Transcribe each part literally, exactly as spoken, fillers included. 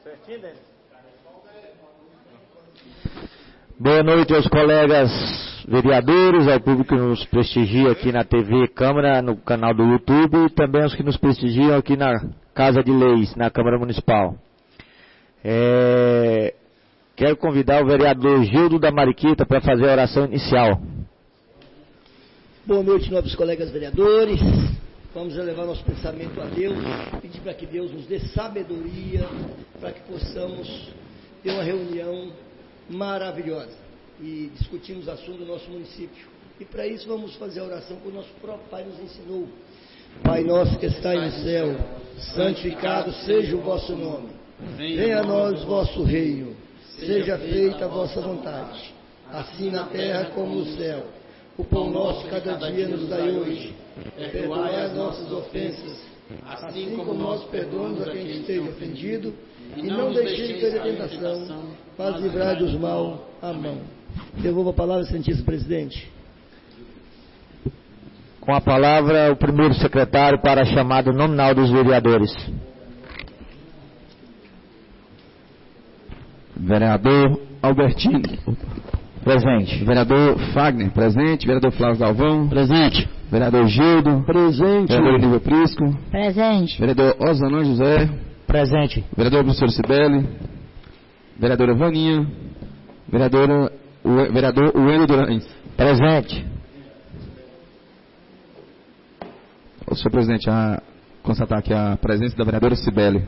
Boa noite aos colegas vereadores, ao público que nos prestigia aqui na T V Câmara, no canal do YouTube, e também aos que nos prestigiam aqui na Casa de Leis, na Câmara Municipal. É... Quero convidar o vereador Gildo da Mariquita para fazer a oração inicial. Boa noite, nobres colegas vereadores. Vamos elevar nosso pensamento a Deus, pedir para que Deus nos dê sabedoria, para que possamos ter uma reunião maravilhosa e discutirmos assuntos do nosso município. E para isso vamos fazer a oração que o nosso próprio Pai nos ensinou. Pai nosso que estais no céu, santificado seja o vosso nome. Venha a nós o vosso reino. Seja feita a vossa vontade, assim na terra como no céu. O pão nosso cada dia nos dai hoje. Perdoai as nossas ofensas, assim como nós perdoamos a quem esteja ofendido. E não deixeis de ter a tentação, mas livrai dos mal. Amém. Devolvo a palavra, Santíssimo Presidente. Com a palavra, o primeiro secretário para a chamada nominal dos vereadores. Vereador Albertino. Presente. Vereador Fagner. Presente. Vereador Flávio Galvão. Presente. Vereador Gildo. Presente. Vereador Nível Prisco. Presente. Vereador Osanã José. Presente. Vereador professor Cibele. Vereadora Vaninha. Vereadora, o, vereador Wendel Durães. Presente. O senhor presidente, a constatar aqui a presença da vereadora Cibele.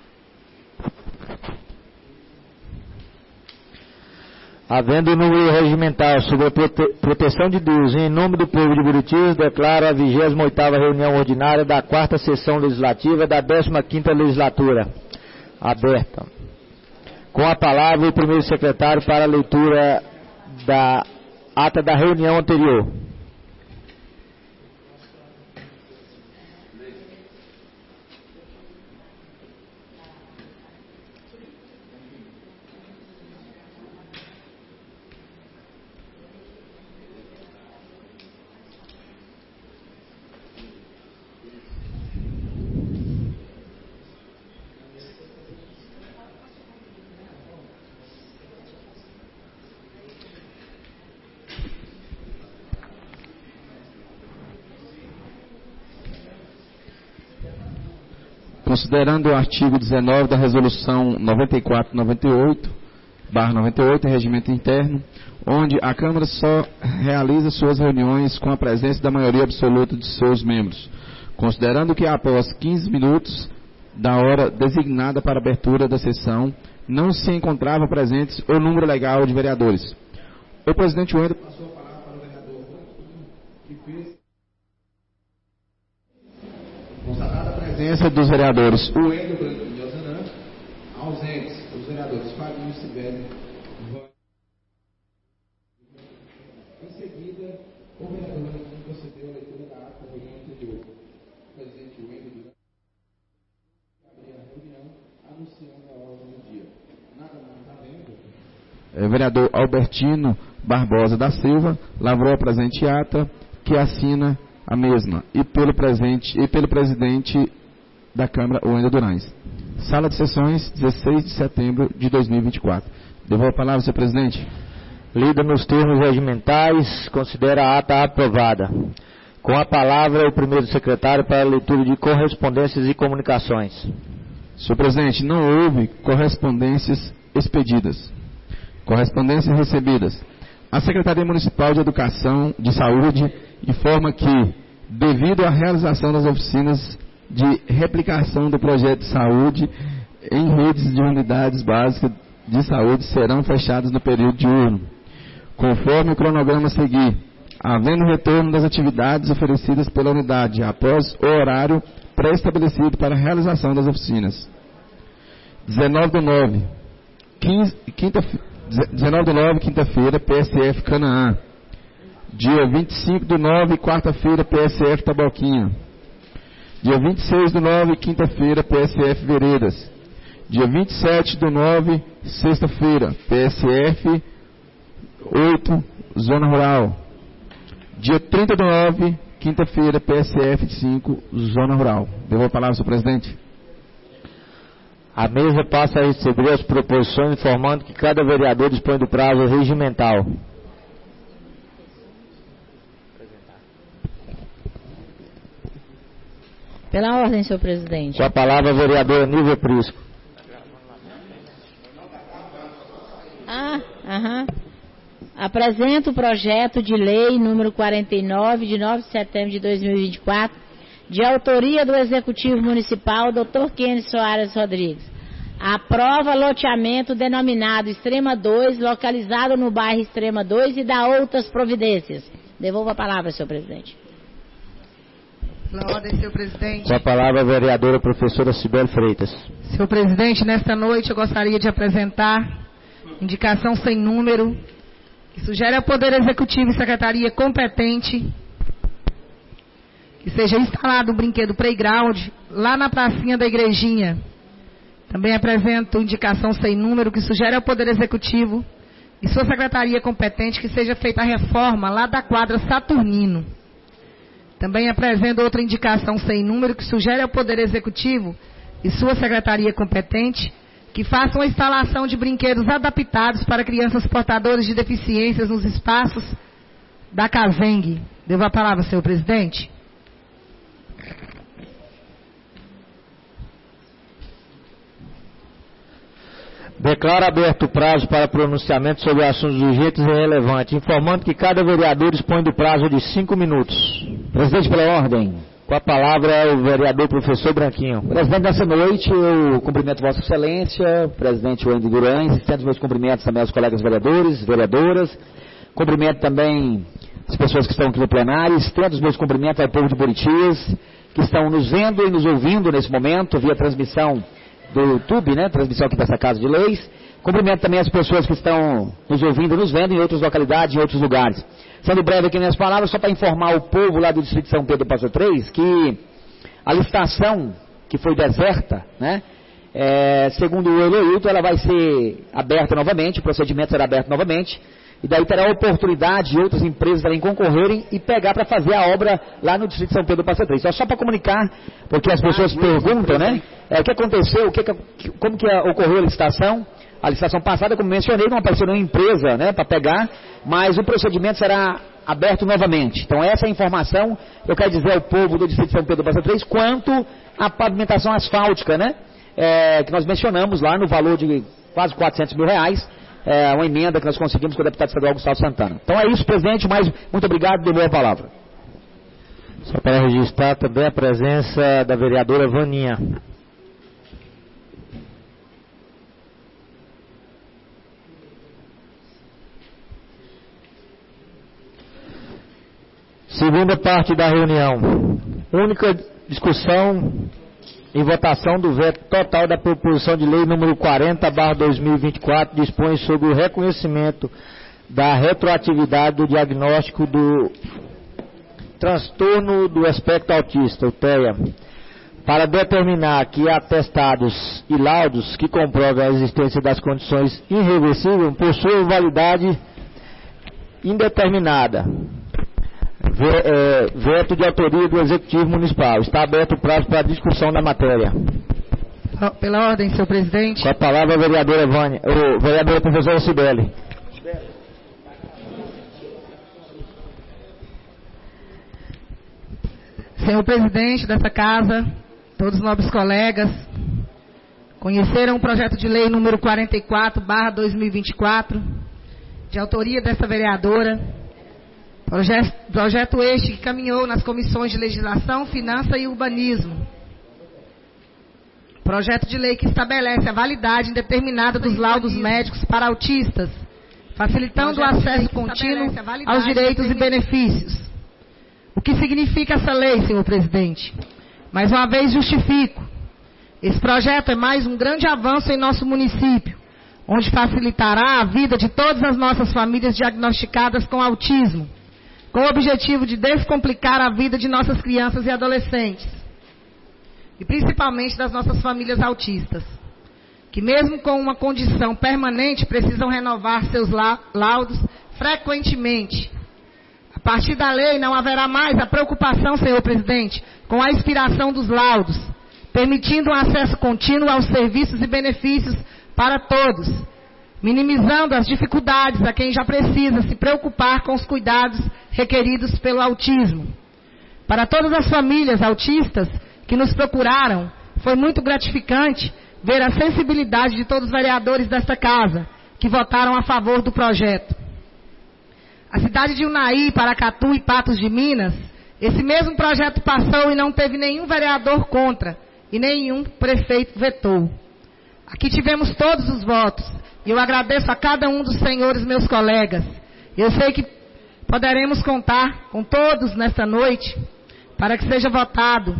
Havendo número regimental sobre a prote proteção de Deus em nome do povo de Buritis, declaro a vigésima oitava reunião ordinária da quarta sessão legislativa da décima quinta legislatura aberta. Com a palavra o primeiro secretário para a leitura da ata da reunião anterior. Considerando o artigo dezenove da Resolução noventa e quatro noventa e oito, barra noventa e oito, Regimento Interno, onde a Câmara só realiza suas reuniões com a presença da maioria absoluta de seus membros, considerando que após quinze minutos da hora designada para a abertura da sessão, não se encontrava presentes o número legal de vereadores. O presidente Wendel passou a palavra para o vereador que fez constatada a presença dos vereadores Wendel Branquinho e Osanã, ausentes os vereadores Fábio e Cibele. Em seguida, o vereador Branquinho procedeu a leitura da ata da reunião anterior. O presidente Wendel abriu a reunião anunciando a ordem do dia. Nada mais havendo. O vereador Albertino Barbosa da Silva lavrou a presente ata, que assina a mesma, e pelo, presente, e pelo presidente da Câmara, Wendel Durães. Sala de sessões, dezesseis de setembro de dois mil e vinte e quatro. Devolvo a palavra, senhor presidente. Lida nos termos regimentais, considera a ata aprovada. Com a palavra, o primeiro secretário para a leitura de correspondências e comunicações. Senhor presidente, não houve correspondências expedidas. Correspondências recebidas. A Secretaria Municipal de Educação, de Saúde, informa que, devido à realização das oficinas de replicação do projeto de saúde em redes de unidades básicas de saúde, serão fechadas no período diurno, conforme o cronograma a seguir, havendo retorno das atividades oferecidas pela unidade após o horário pré-estabelecido para a realização das oficinas. dezenove do nove, quinta, dezenove do nove, quinta-feira, P S F Canaã. Dia vinte e cinco do nove, quarta-feira, P S F Taboquinha. Dia vinte e seis do nove, quinta-feira, P S F Veredas. Dia vinte e sete do nove, sexta-feira, P S F oito, Zona Rural. Dia trinta do nove, quinta-feira, P S F cinco, Zona Rural. Devolvo a palavra, senhor presidente. A mesa passa a receber as proposições, informando que cada vereador dispõe do prazo regimental. Pela ordem, senhor presidente. Com a palavra, a vereadora Nívia Prisco. Ah, aham. Apresento o projeto de lei número quarenta e nove, de nove de setembro de dois mil e vinte e quatro, de autoria do Executivo Municipal, doutor Kenny Soares Rodrigues. Aprova loteamento denominado Extrema dois, localizado no bairro Extrema dois, e dá outras providências. Devolvo a palavra, senhor presidente. Pela ordem, senhor presidente. Com a palavra, a vereadora professora Cibele Freitas. Senhor presidente, nesta noite eu gostaria de apresentar indicação sem número, que sugere ao Poder Executivo e Secretaria competente que seja instalado um brinquedo playground lá na pracinha da igrejinha. Também apresento indicação sem número, que sugere ao Poder Executivo e sua Secretaria competente que seja feita a reforma lá da quadra Saturnino. Também apresento outra indicação sem número, que sugere ao Poder Executivo e sua Secretaria competente que façam a instalação de brinquedos adaptados para crianças portadoras de deficiências nos espaços da CASENG. Devo a palavra, senhor presidente. Declaro aberto o prazo para pronunciamento sobre assuntos urgentes e relevantes, informando que cada vereador dispõe do prazo de cinco minutos. Presidente, pela ordem. Com a palavra é o vereador professor Branquinho. Presidente, nessa noite eu cumprimento Vossa Excelência, presidente Wendy Durães, estendo os meus cumprimentos também aos colegas vereadores, vereadoras, cumprimento também as pessoas que estão aqui no plenário, estendo os meus cumprimentos ao povo de Buritis, que estão nos vendo e nos ouvindo nesse momento, via transmissão do YouTube, né, transmissão aqui dessa Casa de Leis. Cumprimento também as pessoas que estão nos ouvindo e nos vendo em outras localidades, em outros lugares. Sendo breve aqui nas palavras, só para informar o povo lá do Distrito de São Pedro do Passo três, que a licitação que foi deserta, né, é, segundo o Eloilton, ela vai ser aberta novamente, o procedimento será aberto novamente, e daí terá a oportunidade de outras empresas também concorrerem e pegar para fazer a obra lá no Distrito de São Pedro do Passo três. Só, só para comunicar, porque as pessoas ah, perguntam, né, é, o que aconteceu, o que, como que ocorreu a licitação. A licitação passada, como mencionei, não apareceu nenhuma empresa, né, para pegar, mas o procedimento será aberto novamente. Então essa é a informação que eu quero dizer ao povo do Distrito de São Pedro do Passo três quanto à pavimentação asfáltica, né, é, que nós mencionamos lá no valor de quase quatrocentos mil reais, é, uma emenda que nós conseguimos com o deputado estadual Gustavo Santana. Então é isso, presidente, mas muito obrigado, devolvo a palavra. Só para registrar também a presença da vereadora Vaninha. Segunda parte da reunião. Única discussão e votação do veto total da proposição de lei número quarenta barra dois mil e vinte e quatro, dispõe sobre o reconhecimento da retroatividade do diagnóstico do transtorno do espectro autista, o T E A, para determinar que atestados e laudos que comprovam a existência das condições irreversíveis possuem validade indeterminada. Veto de autoria do Executivo Municipal. Está aberto o prazo para discussão da matéria. Pela ordem, senhor presidente. Com a palavra a vereadora Vânia, o vereadora professora Cibele. Senhor presidente dessa casa, todos os nobres colegas, conheceram o projeto de lei número quarenta e quatro barra dois mil e vinte e quatro, de autoria dessa vereadora. Projeto, projeto este que caminhou nas comissões de legislação, finança e urbanismo. Projeto de lei que estabelece a validade indeterminada dos laudos médicos para autistas, facilitando o acesso contínuo aos direitos e benefícios. O que significa essa lei, senhor presidente? Mais uma vez justifico. Esse projeto é mais um grande avanço em nosso município, onde facilitará a vida de todas as nossas famílias diagnosticadas com autismo, com o objetivo de descomplicar a vida de nossas crianças e adolescentes, e principalmente das nossas famílias autistas, que mesmo com uma condição permanente precisam renovar seus laudos frequentemente. A partir da lei não haverá mais a preocupação, senhor presidente, com a expiração dos laudos, permitindo um acesso contínuo aos serviços e benefícios para todos, minimizando as dificuldades a quem já precisa se preocupar com os cuidados requeridos pelo autismo. Para todas as famílias autistas que nos procuraram, foi muito gratificante ver a sensibilidade de todos os vereadores desta casa, que votaram a favor do projeto. A cidade de Unai, Paracatu e Patos de Minas, esse mesmo projeto passou e não teve nenhum vereador contra, e nenhum prefeito vetou. Aqui tivemos todos os votos, e eu agradeço a cada um dos senhores meus colegas. Eu sei que poderemos contar com todos nesta noite, para que seja votado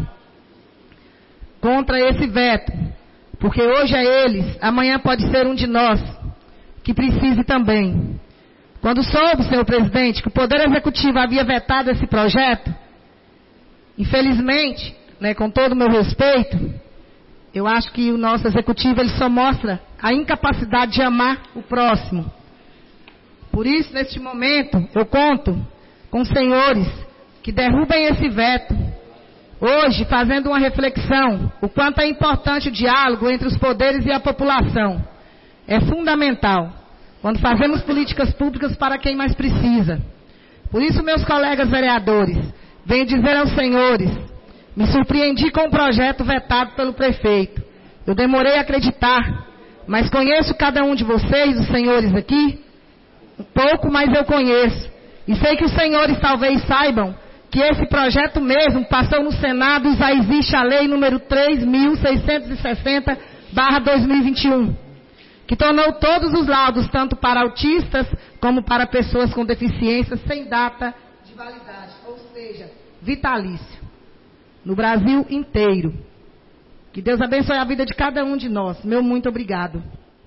contra esse veto, porque hoje é eles, amanhã pode ser um de nós, que precise também. Quando soube, senhor presidente, que o Poder Executivo havia vetado esse projeto, infelizmente, né, com todo o meu respeito, eu acho que o nosso Executivo ele só mostra a incapacidade de amar o próximo. Por isso, neste momento, eu conto com os senhores que derrubem esse veto, hoje fazendo uma reflexão, o quanto é importante o diálogo entre os poderes e a população. É fundamental, quando fazemos políticas públicas para quem mais precisa. Por isso, meus colegas vereadores, venho dizer aos senhores, me surpreendi com o projeto vetado pelo prefeito. Eu demorei a acreditar, mas conheço cada um de vocês, os senhores aqui, um pouco, mas eu conheço. E sei que os senhores talvez saibam que esse projeto mesmo passou no Senado e já existe a lei número três mil seiscentos e sessenta barra dois mil e vinte e um, que tornou todos os laudos, tanto para autistas como para pessoas com deficiência, sem data de validade, ou seja, vitalício, no Brasil inteiro. Que Deus abençoe a vida de cada um de nós. Meu muito obrigado.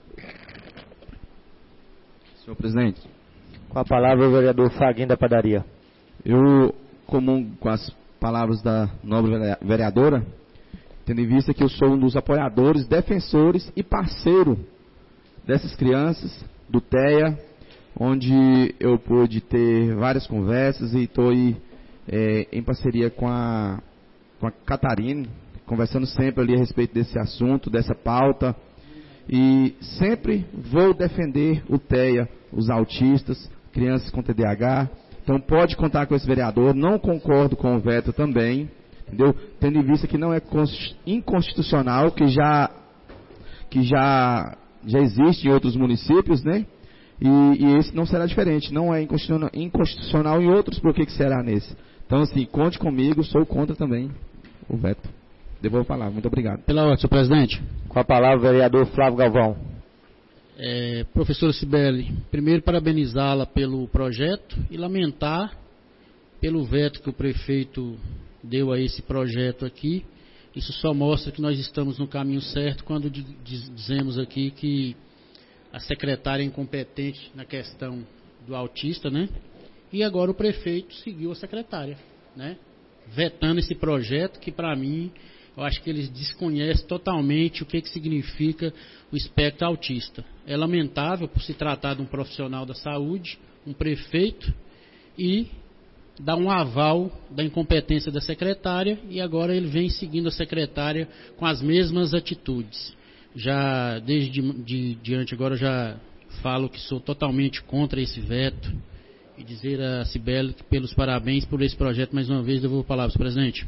Senhor presidente. Com a palavra o vereador Faguinho da Padaria. Eu comungo com as palavras da nobre vereadora, tendo em vista que eu sou um dos apoiadores, defensores e parceiro dessas crianças, do T E A, onde eu pude ter várias conversas e estou aí é, em parceria com a, com a Catarina, conversando sempre ali a respeito desse assunto, dessa pauta, e sempre vou defender o T E A, os autistas, crianças com T D A H. Então pode contar com esse vereador. Não concordo com o veto também, entendeu? Tendo em vista que não é inconstitucional, que já que já já existe em outros municípios, né? E, e esse não será diferente. Não é inconstitucional em outros, por que que será nesse? Então assim, conte comigo, sou contra também o veto. Devolvo a palavra. Muito obrigado. Pela ordem, senhor presidente. Com a palavra o vereador Flávio Galvão. É, professora Cibele, primeiro parabenizá-la pelo projeto e lamentar pelo veto que o prefeito deu a esse projeto aqui. Isso só mostra que nós estamos no caminho certo quando dizemos aqui que a secretária é incompetente na questão do autista, né? E agora o prefeito seguiu a secretária, né? Vetando esse projeto que, para mim, eu acho que eles desconhecem totalmente o que, que significa o espectro autista. É lamentável por se tratar de um profissional da saúde, um prefeito, e dar um aval da incompetência da secretária, e agora ele vem seguindo a secretária com as mesmas atitudes. Já desde de, diante agora já falo que sou totalmente contra esse veto, e dizer a Cibele que pelos parabéns por esse projeto mais uma vez. Devolvo a palavra, senhor presidente.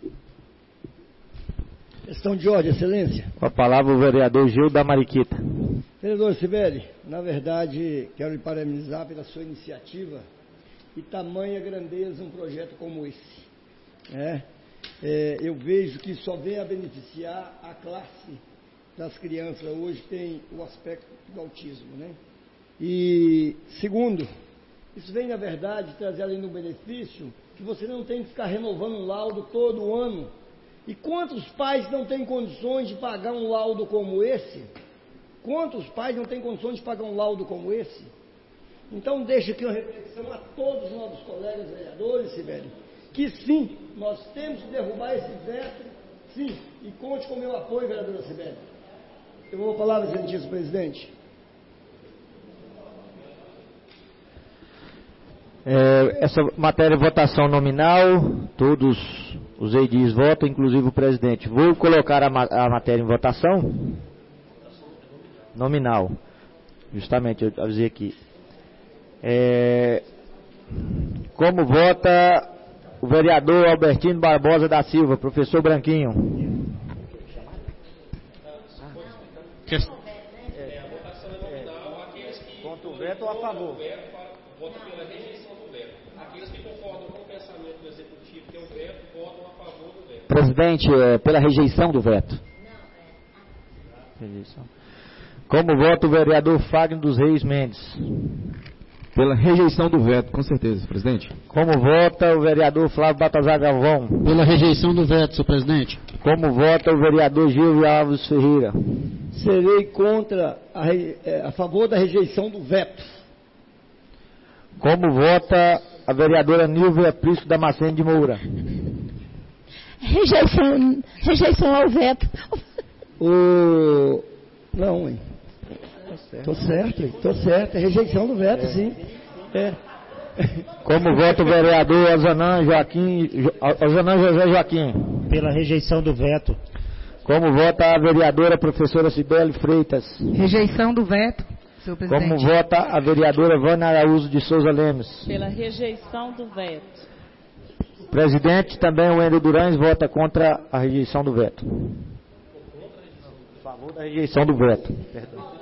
Questão de ordem, excelência. Com a palavra o vereador Gil da Mariquita. Vereador Cibele, na verdade, quero lhe parabenizar pela sua iniciativa e tamanha grandeza um projeto como esse. É, é, eu vejo que só vem a beneficiar a classe das crianças hoje tem o aspecto do autismo, né? E, segundo, isso vem, na verdade, trazer além do benefício que você não tem que ficar renovando um laudo todo ano. E quantos pais não têm condições de pagar um laudo como esse? Quantos pais não têm condições de pagar um laudo como esse? Então, deixa aqui uma reflexão a todos os nossos colegas vereadores, Cibele, que sim, nós temos que derrubar esse veto, sim, e conte com o meu apoio, vereadora Cibele. Eu vou falar, excelentíssimo presidente. É, essa matéria é votação nominal, todos Os edis votam, inclusive o presidente. Vou colocar a, ma a matéria em votação. Nominal. Justamente, eu avisei aqui. É, como vota o vereador Albertino Barbosa da Silva, professor Branquinho? Que... É, a votação é nominal. Aqueles que contra o veto ou a favor? Votam pela rejeição do veto. Aqueles que concordam com o pensamento do executivo, que é o veto, votam a favor do veto. Presidente, é pela rejeição do veto. Rejeição. Como vota o vereador Fagner dos Reis Mendes? Pela rejeição do veto, com certeza, presidente. Como vota o vereador Flávio Batazar Galvão? Pela rejeição do veto, senhor presidente. Como vota o vereador Gil Alves Ferreira? Serei contra, a, é, a favor da rejeição do veto. Como vota a vereadora Nilvia Prisco Damasceno de Moura? Rejeição, rejeição ao veto. O... Não, hein? Tô certo, hein? Tô certo. É rejeição do veto, é. Sim. É. Como vota o vereador Ozanã Joaquim, Ozanã José Joaquim? Pela rejeição do veto. Como vota a vereadora professora Cibele Freitas? Rejeição do veto, senhor presidente. Como vota a vereadora Vânia Araújo de Souza Lemes? Pela rejeição do veto. O presidente, também o Wendel Durães, vota contra a rejeição do veto. A favor da rejeição do veto. Perdão.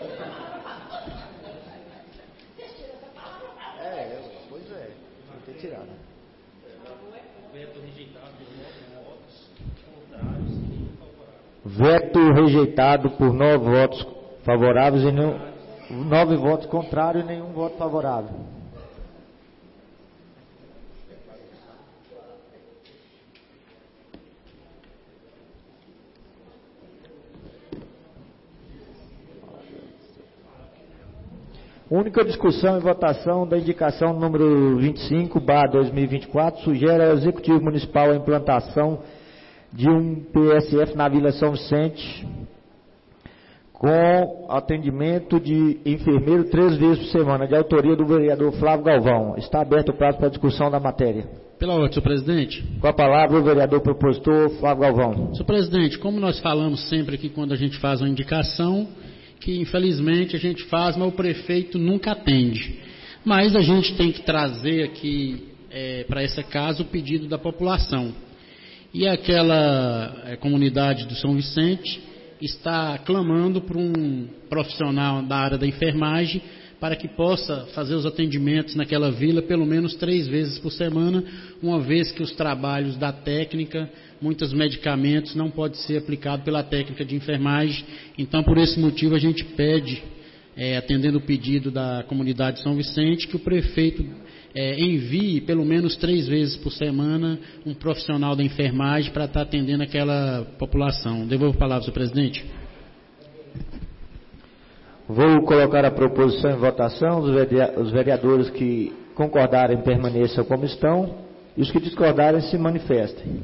É, pois é, não tem tirado. Veto rejeitado por nove votos favoráveis e nenhum, nove votos contrários e nenhum voto favorável. Única discussão e votação da indicação número vinte e cinco barra dois mil e vinte e quatro sugere ao Executivo Municipal a implantação de um P S F na Vila São Vicente com atendimento de enfermeiro três vezes por semana, de autoria do vereador Flávio Galvão. Está aberto o prazo para a discussão da matéria. Pela ordem, senhor presidente. Com a palavra o vereador propositor Flávio Galvão. Senhor presidente, como nós falamos sempre aqui quando a gente faz uma indicação, que infelizmente a gente faz, mas o prefeito nunca atende. Mas a gente tem que trazer aqui, é, para esse caso, o pedido da população. E aquela é, comunidade do São Vicente está clamando por um profissional da área da enfermagem para que possa fazer os atendimentos naquela vila pelo menos três vezes por semana, uma vez que os trabalhos da técnica, muitos medicamentos não podem ser aplicados pela técnica de enfermagem. Então, por esse motivo, a gente pede, é, atendendo o pedido da comunidade de São Vicente, que o prefeito é, envie pelo menos três vezes por semana um profissional da enfermagem para estar atendendo aquela população. Devolvo a palavra, senhor presidente. Vou colocar a proposição em votação. Os vereadores que concordarem permaneçam como estão e os que discordarem se manifestem.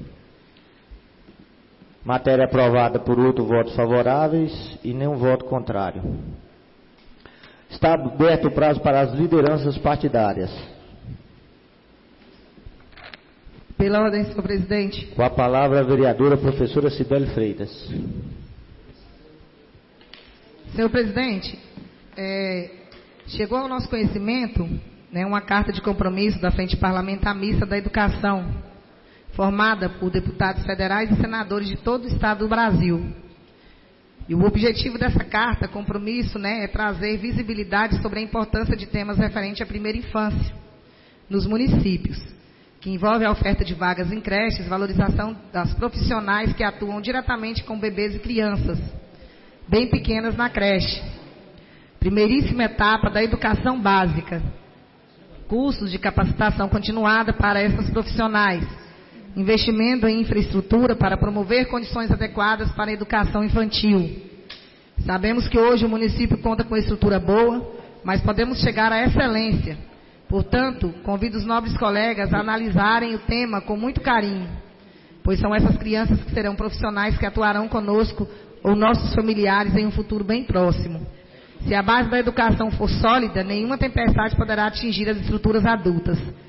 Matéria aprovada por oito votos favoráveis e nenhum voto contrário. Está aberto o prazo para as lideranças partidárias. Pela ordem, senhor presidente. Com a palavra a vereadora professora Cibele Freitas. Senhor presidente, é, chegou ao nosso conhecimento, né, uma carta de compromisso da Frente Parlamentar Mista da Educação, formada por deputados federais e senadores de todo o estado do Brasil. E o objetivo dessa carta, compromisso, né, é trazer visibilidade sobre a importância de temas referentes à primeira infância nos municípios, que envolve a oferta de vagas em creches, valorização das profissionais que atuam diretamente com bebês e crianças bem pequenas na creche. Primeiríssima etapa da educação básica. Cursos de capacitação continuada para essas profissionais. Investimento em infraestrutura para promover condições adequadas para a educação infantil. Sabemos que hoje o município conta com estrutura boa, mas podemos chegar à excelência. Portanto, convido os nobres colegas a analisarem o tema com muito carinho, pois são essas crianças que serão profissionais que atuarão conosco ou nossos familiares em um futuro bem próximo. Se a base da educação for sólida, nenhuma tempestade poderá atingir as estruturas adultas.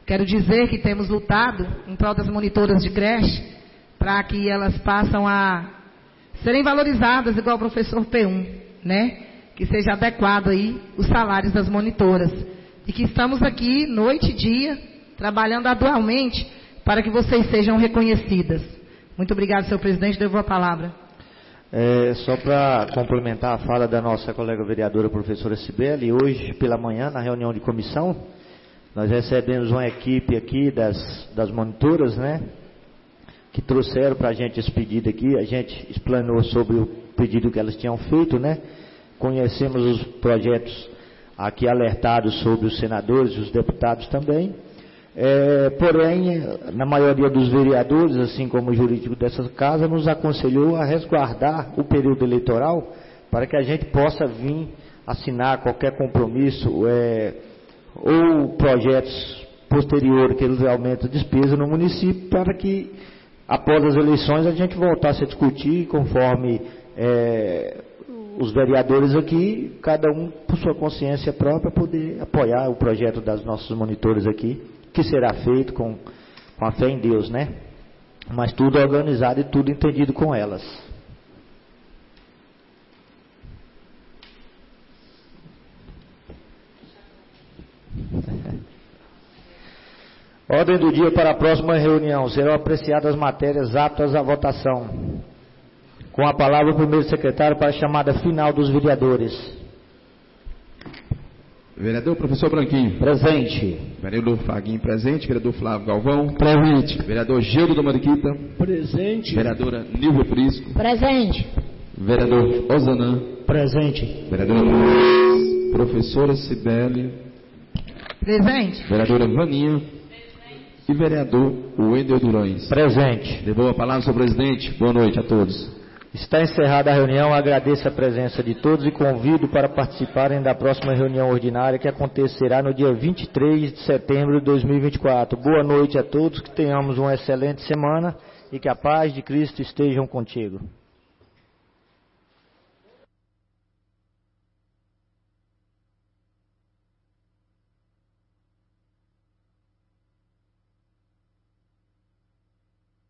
Quero dizer que temos lutado em prol das monitoras de creche para que elas passem a serem valorizadas igual o professor P um, né? Que seja adequado aí os salários das monitoras. E que estamos aqui noite e dia trabalhando atualmente para que vocês sejam reconhecidas. Muito obrigado, senhor presidente. Devo a palavra. É, só para complementar a fala da nossa colega vereadora, professora Cibele, hoje pela manhã, na reunião de comissão, nós recebemos uma equipe aqui das, das monitoras, né, que trouxeram para a gente esse pedido aqui. A gente explanou sobre o pedido que elas tinham feito, né, conhecemos os projetos aqui alertados sobre os senadores e os deputados também. É, porém, na maioria dos vereadores, assim como o jurídico dessa casa, nos aconselhou a resguardar o período eleitoral para que a gente possa vir assinar qualquer compromisso é, ou projetos posteriores que eles aumentem a despesa no município, para que após as eleições a gente voltasse a discutir conforme é, os vereadores aqui, cada um por sua consciência própria, poder apoiar o projeto das nossas monitoras aqui, que será feito com, com a fé em Deus, né? Mas tudo organizado e tudo entendido com elas. Ordem do dia para a próxima reunião. Serão apreciadas matérias aptas à votação. Com a palavra o primeiro secretário para a chamada final dos vereadores. Vereador professor Branquinho. Presente. Vereador Flaguinho presente. Vereador Flávio Galvão. Presente. Vereador Gildo da Mariquita. Presente. Vereadora Nilva Prisco. Presente. Vereador Osanã. Presente. Vereadora Lourdes. Professora Cibele. Presente. Vereadora Vaninha. E vereador Wendel Durães. Presente. Devolvo a palavra ao senhor presidente. Boa noite a todos. Está encerrada a reunião, agradeço a presença de todos e convido para participarem da próxima reunião ordinária que acontecerá no dia vinte e três de setembro de dois mil e vinte e quatro. Boa noite a todos, que tenhamos uma excelente semana e que a paz de Cristo estejam contigo.